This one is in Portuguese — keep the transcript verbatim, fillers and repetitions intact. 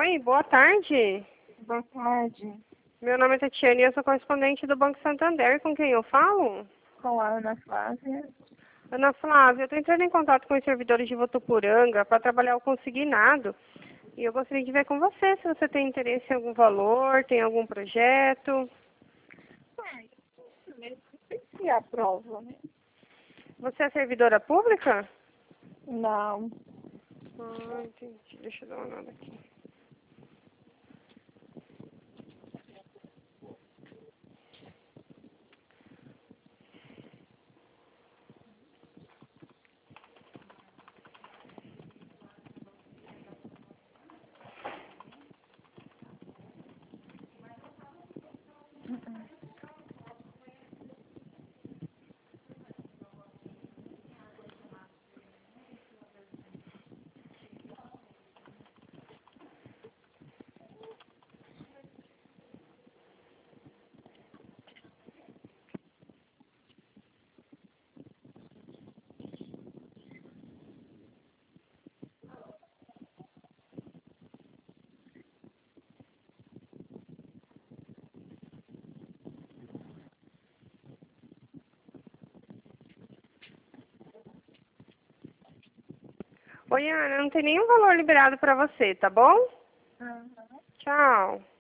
Oi, boa tarde. Boa tarde. Meu nome é Tatiane e eu sou correspondente do Banco Santander. Com quem eu falo? Com a Ana Flávia. Ana Flávia, eu estou entrando em contato com os servidores de Votuporanga para trabalhar o consignado. E eu gostaria de ver com você se você tem interesse em algum valor, tem algum projeto. Ai, não sei se aprova, né? Você é servidora pública? Não. Ah, entendi. Deixa eu dar uma olhada aqui. Oi, Ana, não tem nenhum valor liberado para você, tá bom? Uhum. Tchau.